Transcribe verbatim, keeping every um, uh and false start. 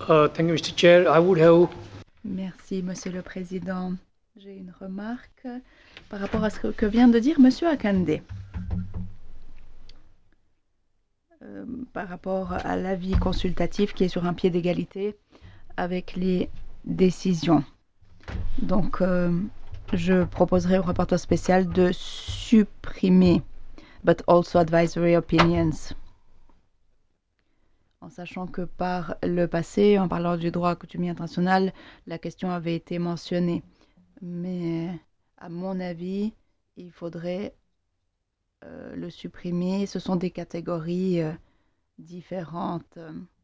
Uh, thank you, mister Chair. I would have Merci, Monsieur le Président. J'ai une remarque par rapport à ce que vient de dire Monsieur Akande. Euh, par rapport à l'avis consultatif qui est sur un pied d'égalité avec les décisions. Donc, euh, je proposerai au rapporteur spécial de supprimer but also advisory opinions. En sachant que par le passé, en parlant du droit coutumier international, la question avait été mentionnée. Mais à mon avis, il faudrait euh, le supprimer. Ce sont des catégories euh, différentes.